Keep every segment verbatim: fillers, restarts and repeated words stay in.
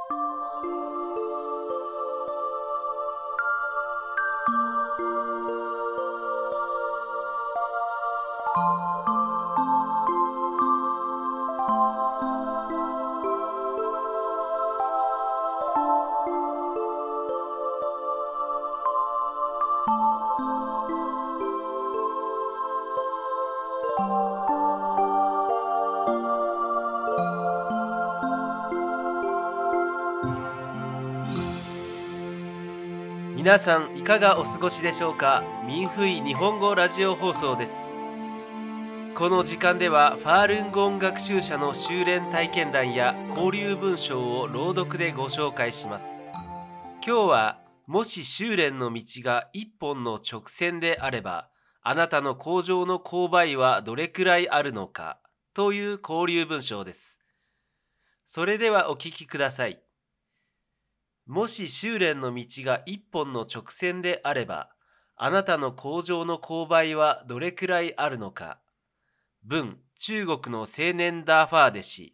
皆さんいかがお過ごしでしょうか。民フイ日本語ラジオ放送です。この時間ではファールンゴン学習者の修練体験談や交流文章を朗読でご紹介します。今日はもし修練の道が一本の直線であれば、あなたの向上の勾配はどれくらいあるのかという交流文章です。それではお聞きください。もし修練の道が一本の直線であれば、あなたの向上の勾配はどれくらいあるのか。文、中国の青年ダーファー弟子。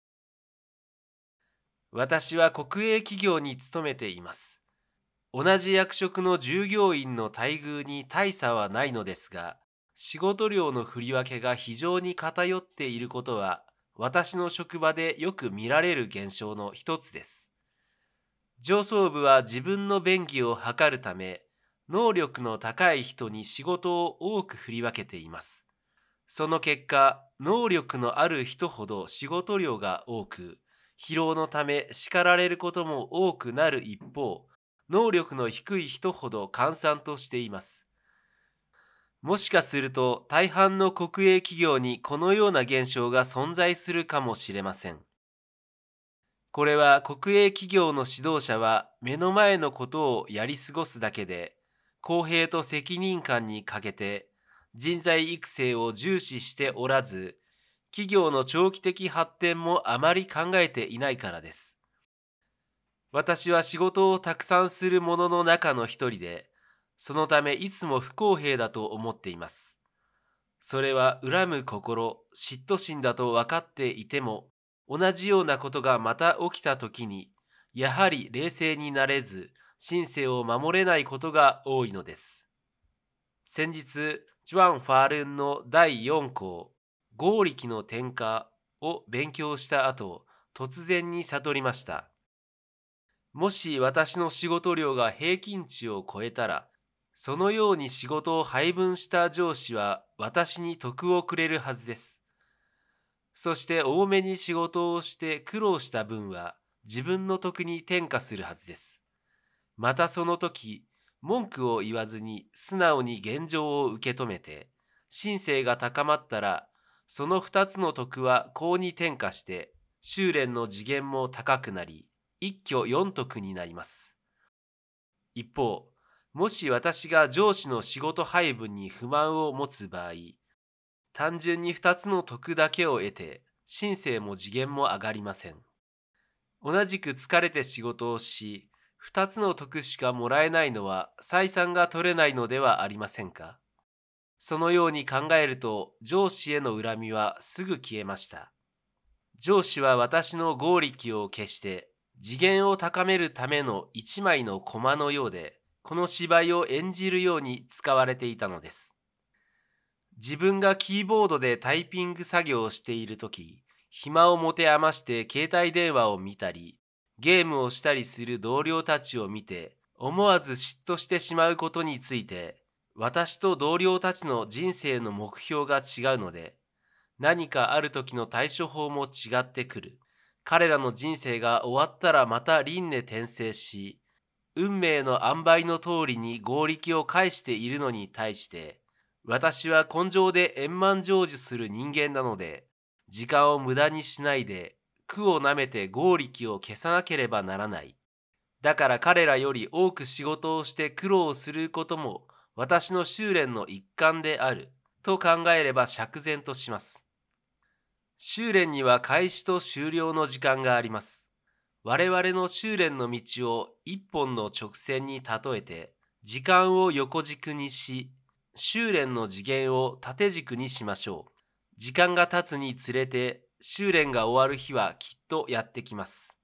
私は国営企業に勤めています。同じ役職の従業員の待遇に大差はないのですが、仕事量の振り分けが非常に偏っていることは、私の職場でよく見られる現象の一つです。上層部は自分の便宜を図るため、能力の高い人に仕事を多く振り分けています。その結果、能力のある人ほど仕事量が多く、疲労のため叱られることも多くなる一方、能力の低い人ほど閑散としています。もしかすると大半の国営企業にこのような現象が存在するかもしれません。これは国営企業の指導者は目の前のことをやり過ごすだけで、公平と責任感に欠けて人材育成を重視しておらず、企業の長期的発展もあまり考えていないからです。私は仕事をたくさんする者の中の一人で、そのためいつも不公平だと思っています。それは恨む心、嫉妬心だと分かっていても、同じようなことがまた起きたときに、やはり冷静になれず、神聖を守れないことが多いのです。先日、ジュアン・ファールンのだいよん項、合力の転化を勉強した後、突然に悟りました。もし私の仕事量が平均値を超えたら、そのように仕事を配分した上司は私に得をくれるはずです。そして多めに仕事をして苦労した分は自分の得に転嫁するはずです。またその時、文句を言わずに素直に現状を受け止めて、心性が高まったら、その二つの得は項に転嫁して、修練の次元も高くなり、一挙四得になります。一方、もし私が上司の仕事配分に不満を持つ場合、単純に二つの得だけを得て、心性も次元も上がりません。同じく疲れて仕事をし、二つの得しかもらえないのは採算が取れないのではありませんか。そのように考えると、上司への恨みはすぐ消えました。上司は私の合力を消して、次元を高めるための一枚の駒のようで、この芝居を演じるように使われていたのです。自分がキーボードでタイピング作業をしているとき、暇を持て余して携帯電話を見たり、ゲームをしたりする同僚たちを見て、思わず嫉妬してしまうことについて、私と同僚たちの人生の目標が違うので、何かある時の対処法も違ってくる。彼らの人生が終わったらまた輪廻転生し、運命の塩梅の通りに合力を返しているのに対して、私は根性で円満成就する人間なので、時間を無駄にしないで、苦をなめて合力を消さなければならない。だから彼らより多く仕事をして苦労することも私の修練の一環であると考えれば釈然とします。修練には開始と終了の時間があります。我々の修練の道を一本の直線に例えて、時間を横軸にし、修練の次元を縦軸にしましょう。時間が経つにつれて修練が終わる日はきっとやってきます。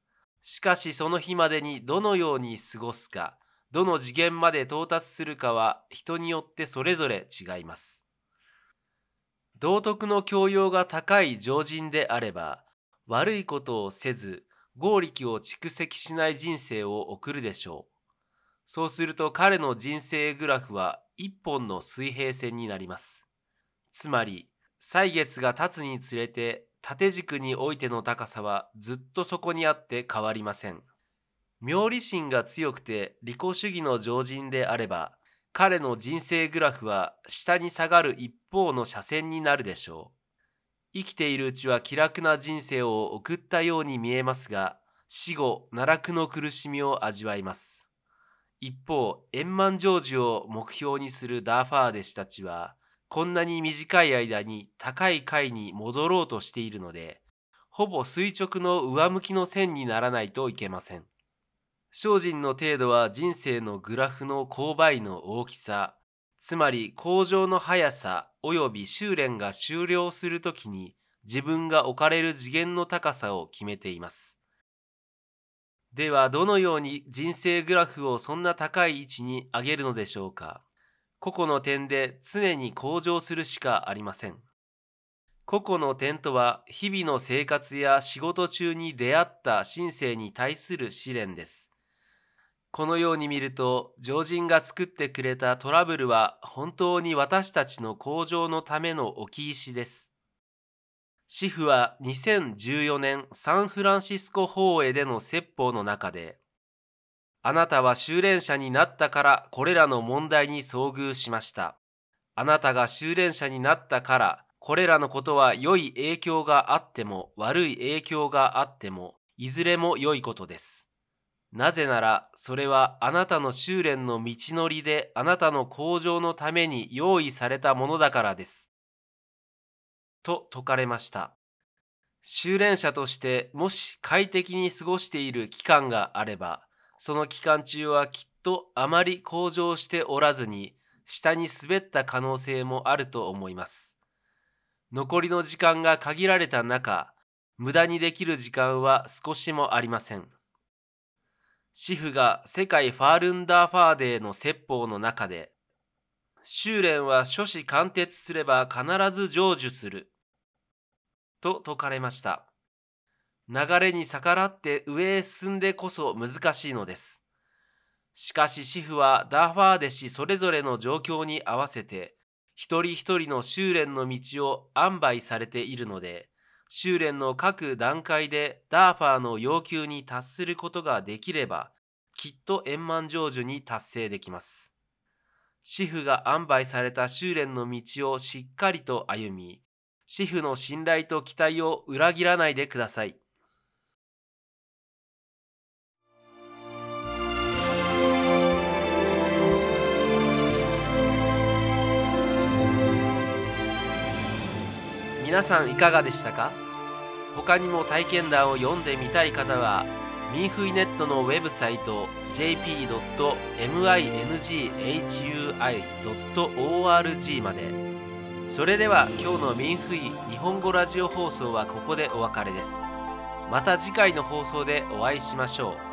しかしその日までにどのように過ごすか、どの次元まで到達するかは人によってそれぞれ違います。道徳の教養が高い常人であれば、悪いことをせず、業力を蓄積しない人生を送るでしょう。そうすると彼の人生グラフは一本の水平線になります。つまり、歳月が経つにつれて縦軸においての高さはずっとそこにあって変わりません。名利心が強くて利己主義の常人であれば、彼の人生グラフは下に下がる一方の斜線になるでしょう。生きているうちは気楽な人生を送ったように見えますが、死後、奈落の苦しみを味わいます。一方、円満成就を目標にするダーファー弟子たちは、こんなに短い間に高い階に戻ろうとしているので、ほぼ垂直の上向きの線にならないといけません。精進の程度は人生のグラフの勾配の大きさ、つまり向上の速さ及び修練が終了するときに自分が置かれる次元の高さを決めています。ではどのように人生グラフをそんな高い位置に上げるのでしょうか。個々の点で常に向上するしかありません。個々の点とは日々の生活や仕事中に出会った心性に対する試練です。このように見ると、常人が作ってくれたトラブルは本当に私たちの向上のための置き石です。シフはにせんじゅうよねんサンフランシスコ法会での説法の中で、あなたは修練者になったからこれらの問題に遭遇しました。あなたが修練者になったからこれらのことは良い影響があっても悪い影響があってもいずれも良いことです。なぜならそれはあなたの修練の道のりであなたの向上のために用意されたものだからです。と説かれました。修練者としてもし快適に過ごしている期間があれば、その期間中はきっとあまり向上しておらずに下に滑った可能性もあると思います。残りの時間が限られた中、無駄にできる時間は少しもありません。シフが世界ファールンダーファーデーの説法の中で、修練は初子貫徹すれば必ず成就すると説かれました。流れに逆らって上へ進んでこそ難しいのです。しかしシフはダーファー弟子それぞれの状況に合わせて一人一人の修練の道を安排されているので、修練の各段階でダーファーの要求に達することができれば、きっと円満成就に達成できます。シフが安排された修練の道をしっかりと歩み、シフの信頼と期待を裏切らないでください。皆さんいかがでしたか？他にも体験談を読んでみたい方は、ミンフイネットのウェブサイト ジェイピードットミングハイドットオーアールジー まで。それでは今日のミンフイ日本語ラジオ放送はここでお別れです。また次回の放送でお会いしましょう。